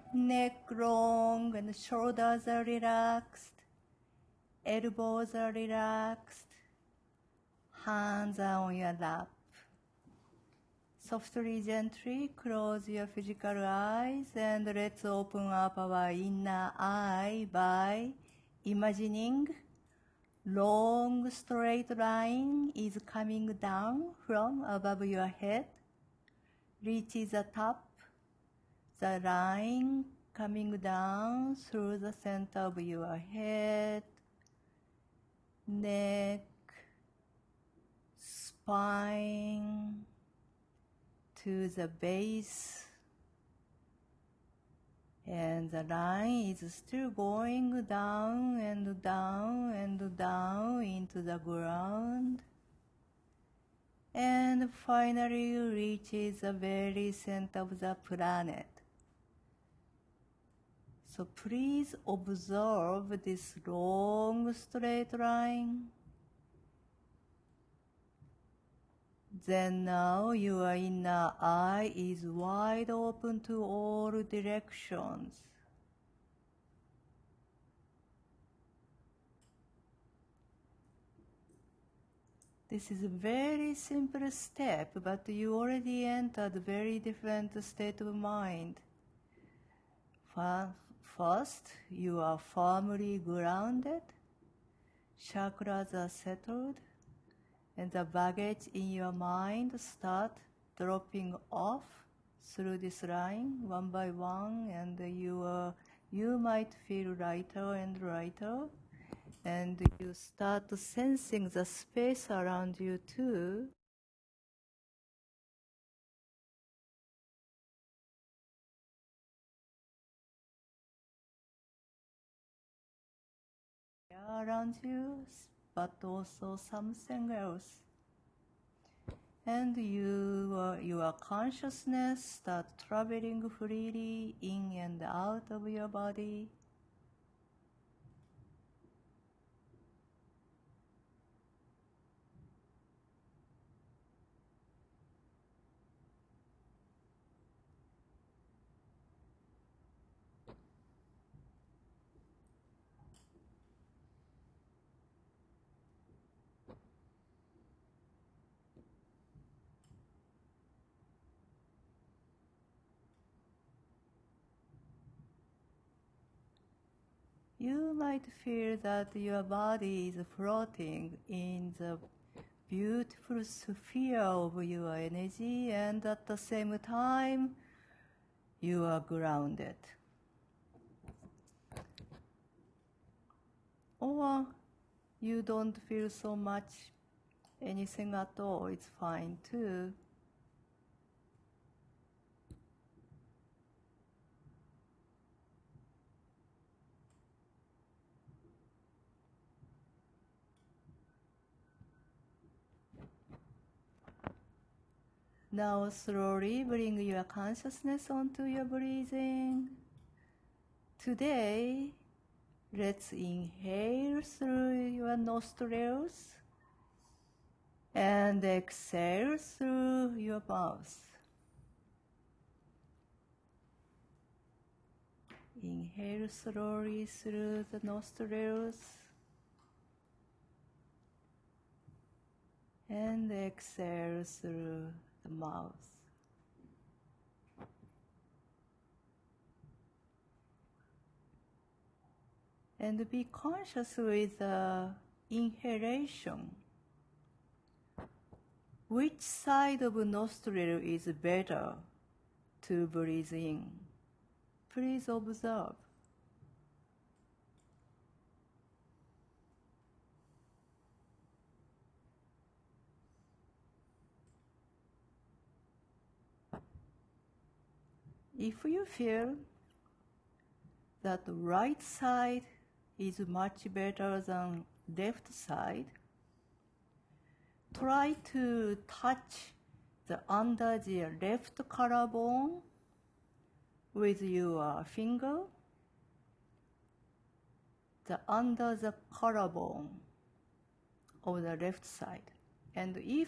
Neck long and shoulders are relaxed. Elbows are relaxed. Hands are on your lap. Softly, gently close your physical eyes and let's open up our inner eye by imagining long straight line is coming down from above your head, reaches the top, the line coming down through the center of your head, neck, spine, to the base, and the line is still going down and down and down into the ground, and finally reaches the very center of the planet. So please observe this long straight line. Then now your inner eye is wide open to all directions. This is a very simple step, but you already entered a very different state of mind. First, you are firmly grounded, chakras are settled, and the baggage in your mind start dropping off through this line one by one, and you might feel lighter and lighter, and you start sensing the space around you too. Around you, but also something else. And your consciousness start traveling freely in and out of your body. You might feel that your body is floating in the beautiful sphere of your energy, and at the same time, you are grounded. Or you don't feel so much anything at all, it's fine too. Now slowly bring your consciousness onto your breathing. Today, let's inhale through your nostrils and exhale through your mouth. Inhale slowly through the nostrils and exhale through the mouth. And be conscious with the inhalation. Which side of nostril is better to breathe in? Please observe. If you feel that the right side is much better than left side, try to touch the under the left collarbone with your finger, the under the collarbone of the left side. And if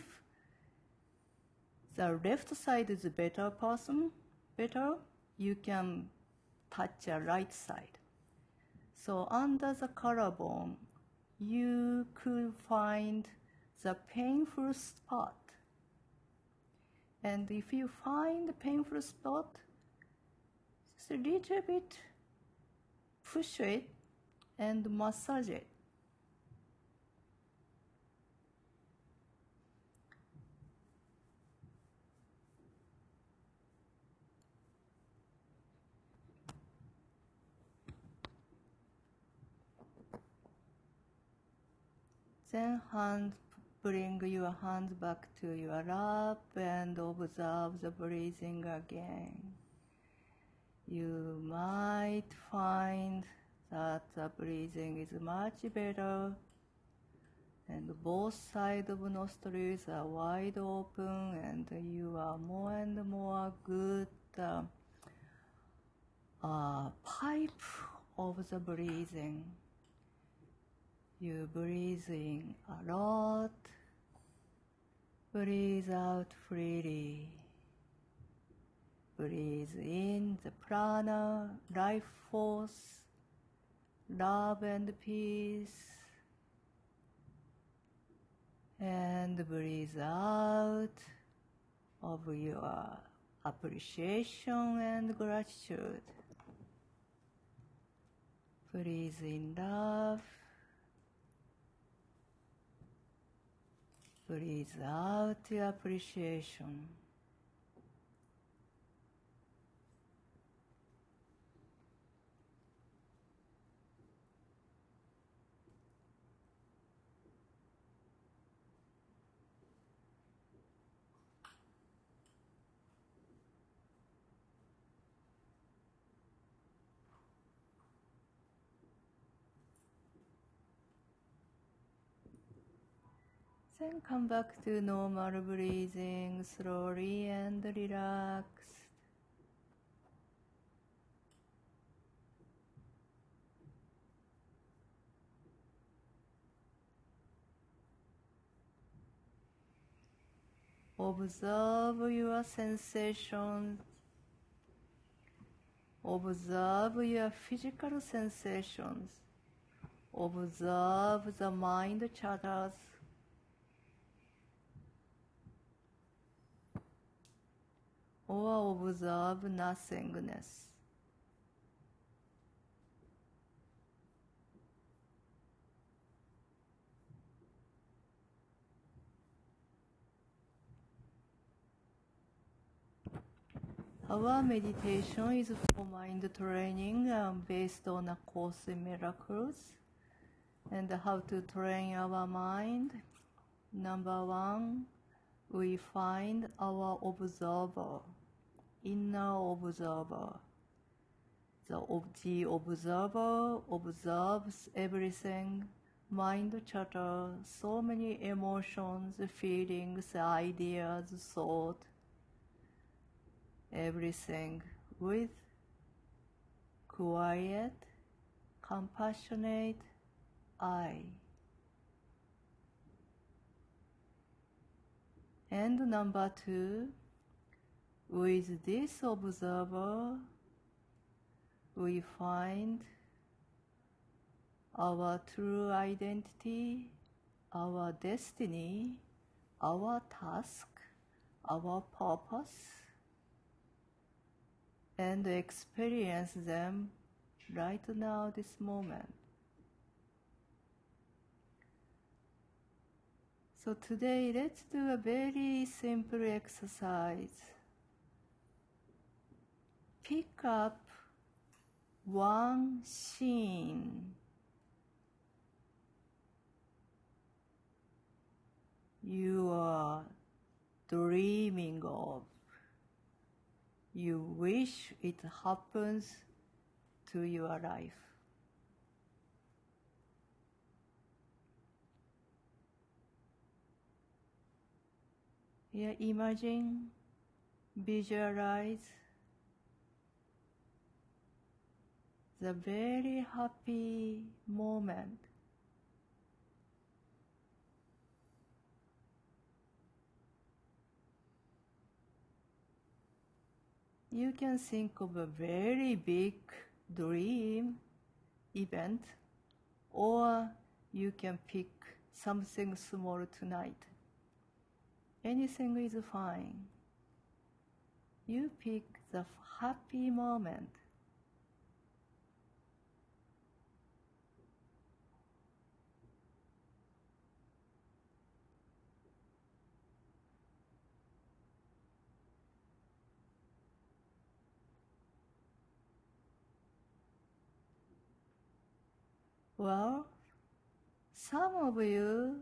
the left side is better, you can touch your right side. So under the collarbone, you could find the painful spot. And if you find the painful spot, just a little bit push it and massage it. Then bring your hand back to your lap and observe the breathing again. You might find that the breathing is much better and both sides of nostrils are wide open and you are more and more good pipe of the breathing. You breathe in a lot, breathe out freely. Breathe in the prana, life force, love and peace. And breathe out of your appreciation and gratitude. Breathe in love. Breathe out your appreciation. Then come back to normal breathing slowly and relaxed. Observe your sensations. Observe your physical sensations. Observe the mind chatters. Or observe nothingness. Our meditation is for mind training based on A Course in Miracles. And how to train our mind. Number one, we find our observer, inner observer. The observer observes everything, mind chatter, so many emotions, feelings, ideas, thought, everything with quiet, compassionate eye. And number two, with this observer, we find our true identity, our destiny, our task, our purpose, and experience them right now, this moment. So today, let's do a very simple exercise. Pick up one scene you are dreaming of. You wish it happens to your life. Yeah, imagine, visualize the very happy moment. You can think of a very big dream event, or you can pick something small tonight. Anything is fine. You pick the happy moment. Well, some of you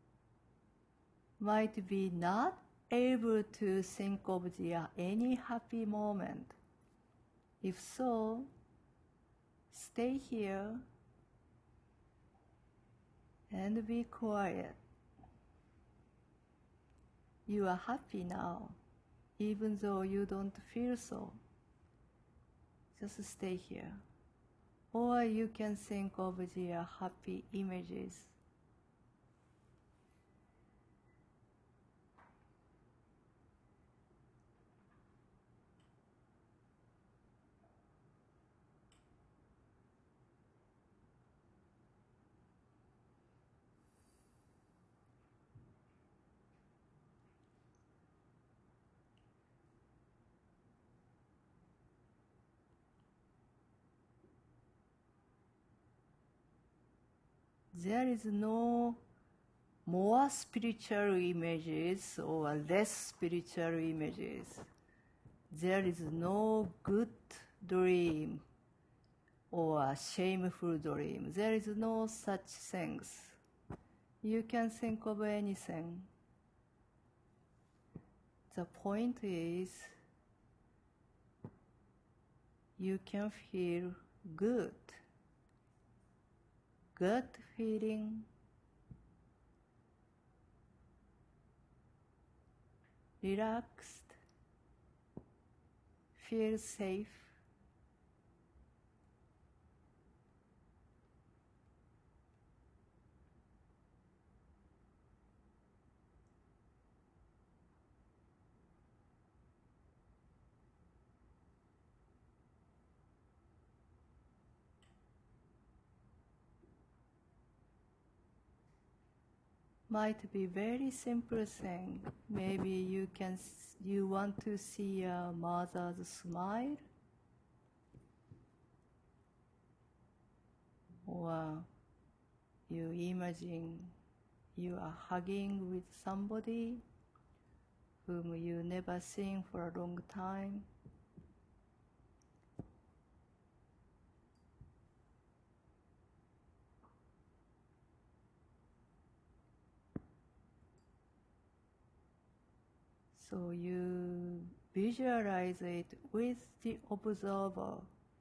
might be not able to think of any happy moment. If so, stay here and be quiet. You are happy now, even though you don't feel so. Just stay here. Or you can think of the happy images. There is no more spiritual images or less spiritual images. There is no good dream or shameful dream. There is no such things. You can think of anything. The point is, you can feel good. Good feeling, relaxed, feel safe. Might be very simple thing. Maybe you want to see a mother's smile, or you imagine you are hugging with somebody whom you never seen for a long time. So you visualize it with the observer.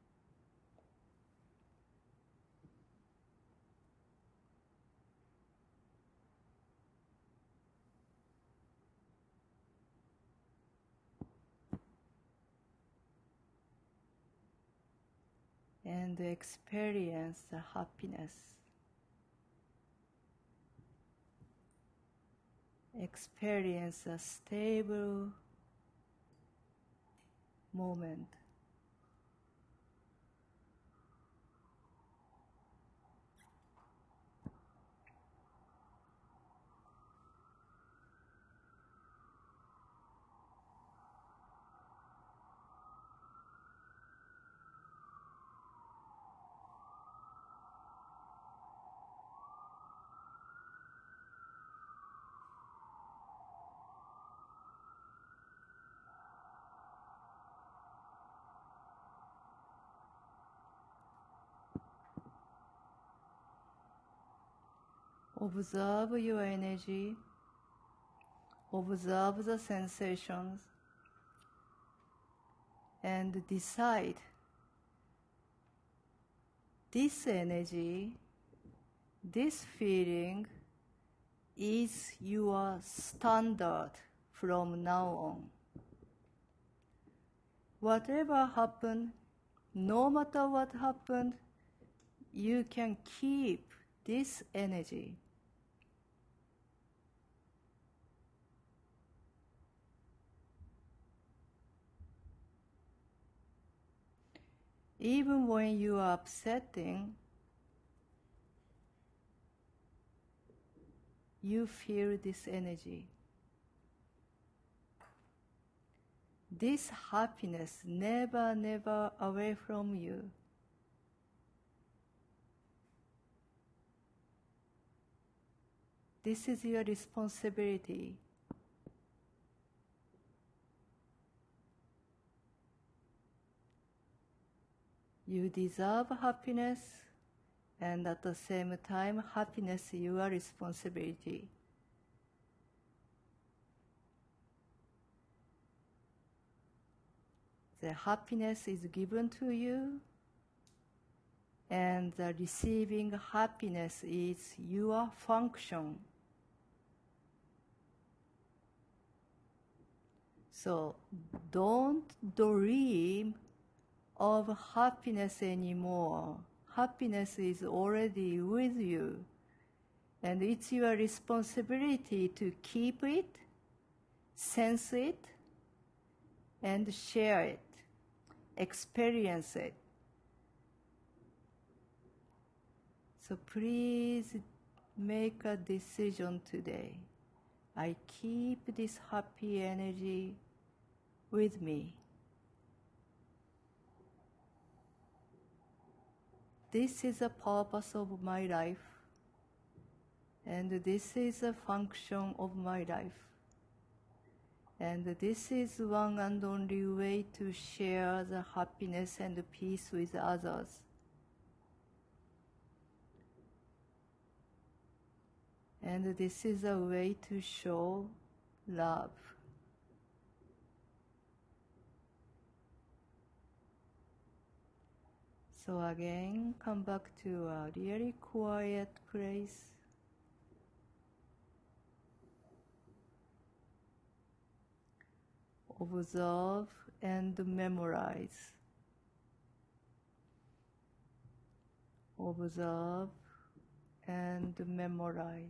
And experience the happiness. Experience a stable moment. Observe your energy, observe the sensations, and decide this energy, this feeling is your standard from now on. Whatever happened, no matter what happened, you can keep this energy. even when you are upsetting, you feel this energy. This happiness never, never away from you. This is your responsibility. You deserve happiness, and at the same time, happiness is your responsibility. The happiness is given to you, and the receiving happiness is your function. So don't dream of happiness anymore. Happiness is already with you, and it's your responsibility to keep it, sense it, and share it, experience it. So please make a decision today. I keep this happy energy with me. This is the purpose of my life, and this is a function of my life. And this is one and only way to share the happiness and peace with others. And this is a way to show love. So again, come back to a really quiet place. Observe and memorize. Observe and memorize.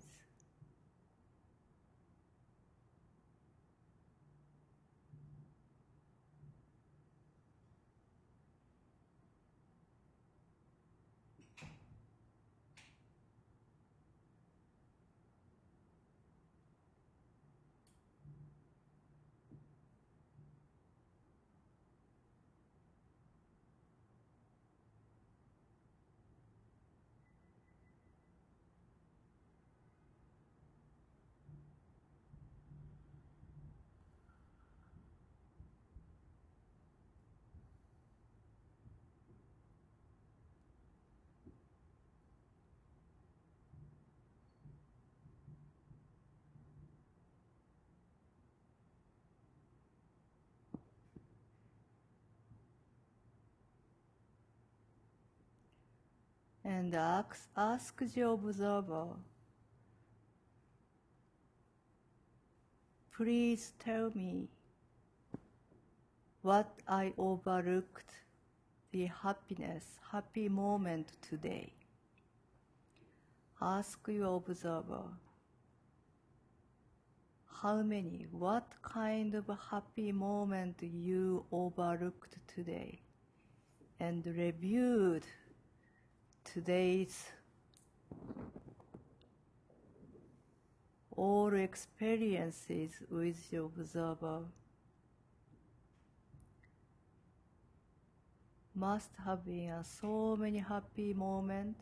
And ask the observer, please tell me what I overlooked the happy moment today. Ask your observer, how many, what kind of happy moment you overlooked today, and reviewed today's all experiences with the observer. Must have been so many happy moments,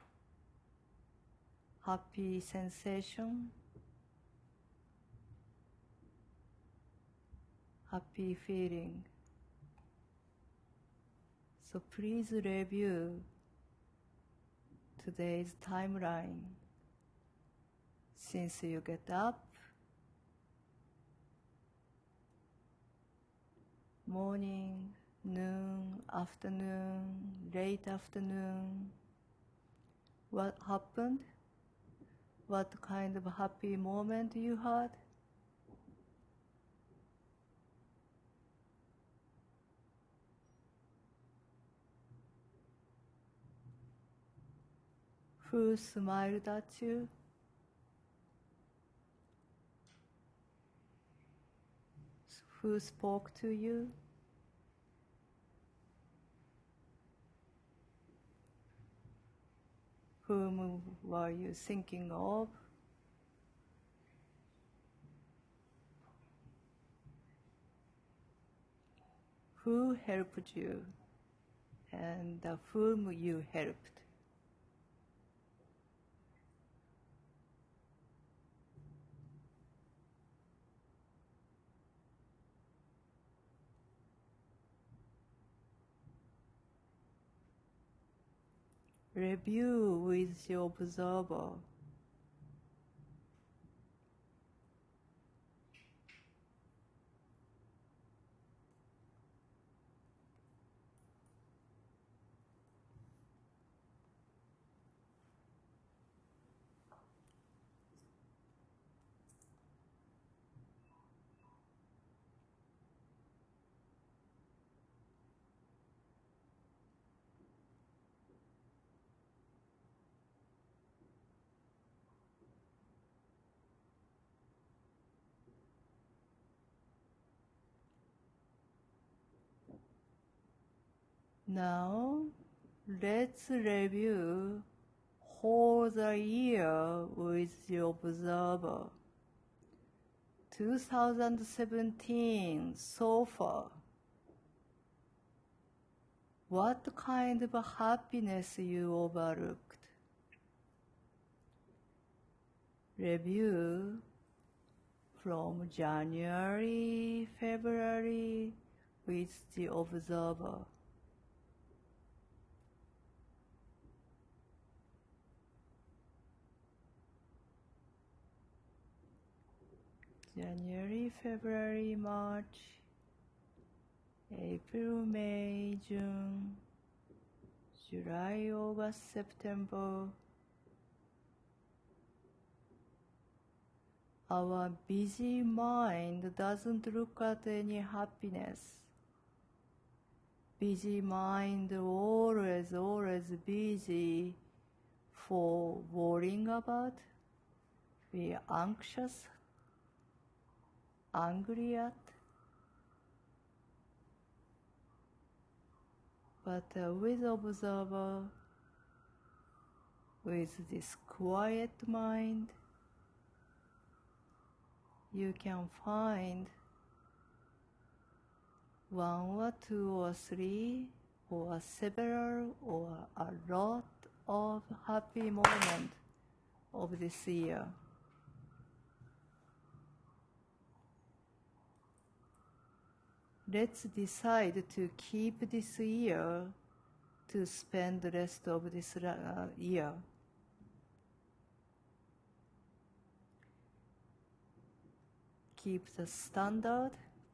happy sensation, happy feeling. So please review today's timeline. Since you get up, morning, noon, afternoon, late afternoon, what happened? What kind of happy moment you had? Who smiled at you? Who spoke to you? Whom were you thinking of? Who helped you and whom you helped? Review with the observer. Now, let's review whole the year with the observer. 2017 so far. What kind of happiness you overlooked? Review from January, February with the observer. January, February, March, April, May, June, July, August, September. Our busy mind doesn't look at any happiness. Busy mind always busy for worrying about, be anxious, angry at. But with observer, with this quiet mind, you can find one or two or three or several or a lot of happy moments of this year. Let's decide to keep this year to spend the rest of this year. Keep the standard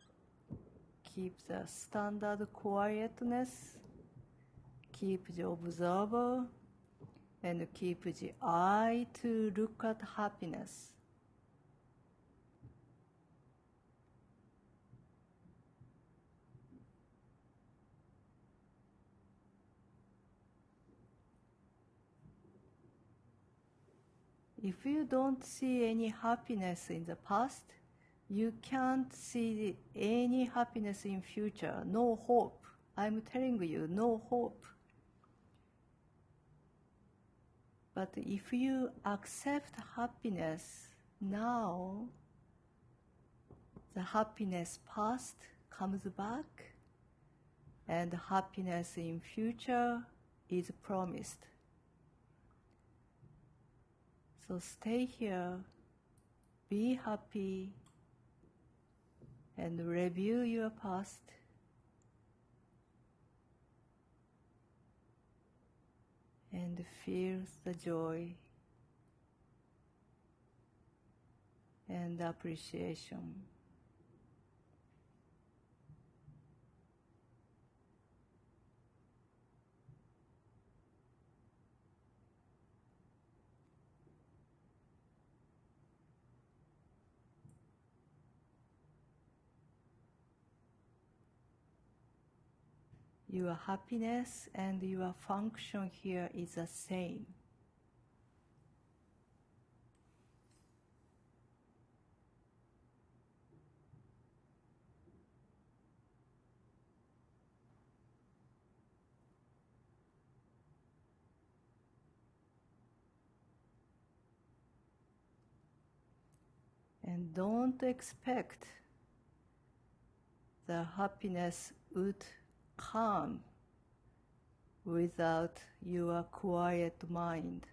quietness, keep the observer, and keep the eye to look at happiness. If you don't see any happiness in the past, you can't see any happiness in future. No hope. I'm telling you, no hope. But if you accept happiness now, the happiness past comes back, and happiness in future is promised. So stay here, be happy, and review your past. And feel the joy and appreciation. Your happiness and your function here is the same. And don't expect the happiness would come without your quiet mind.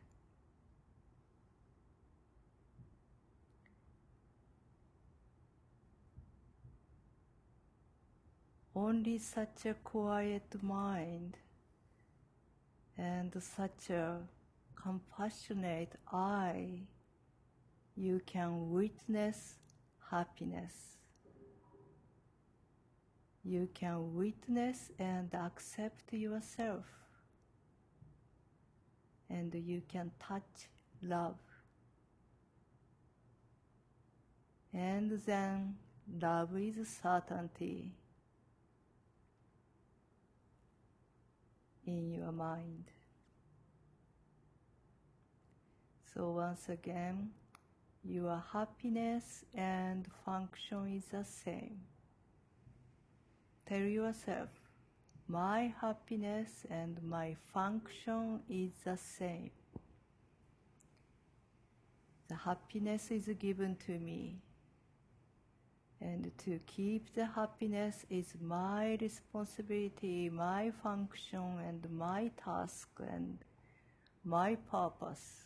Only such a quiet mind and such a compassionate eye, you can witness happiness. You can witness and accept yourself. And you can touch love. And then love is certainty in your mind. So once again, your happiness and function is the same. Tell yourself, my happiness and my function is the same. The happiness is given to me, and to keep the happiness is my responsibility, my function, and my task, and my purpose.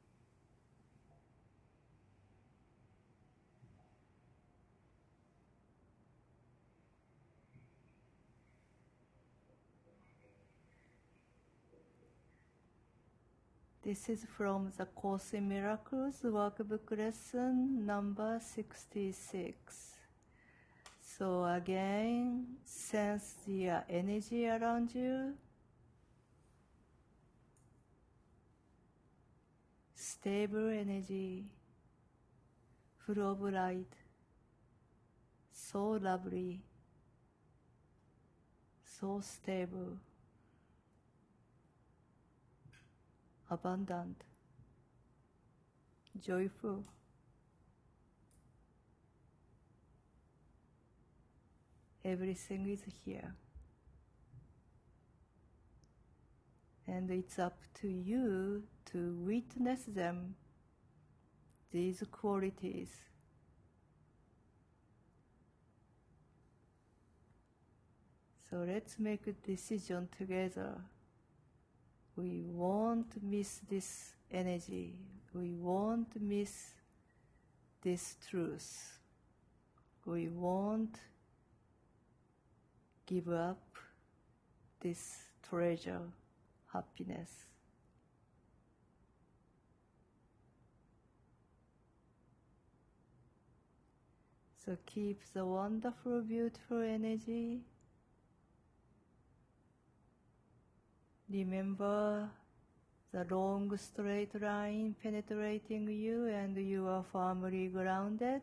This is from the Course in Miracles workbook lesson number 66. So again, sense the energy around you. Stable energy, full of light, so lovely, so stable, abundant, joyful. Everything is here. And it's up to you to witness them, these qualities. So let's make a decision together. We won't miss this energy. We won't miss this truth. We won't give up this treasure, happiness. So keep the wonderful, beautiful energy. Remember the long straight line penetrating you, and you are firmly grounded.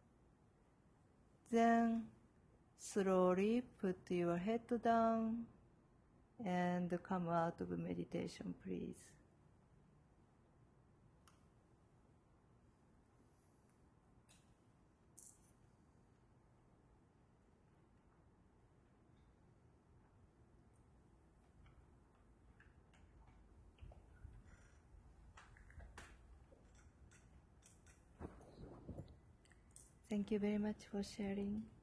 Then slowly put your head down and come out of meditation, please. Thank you very much for sharing.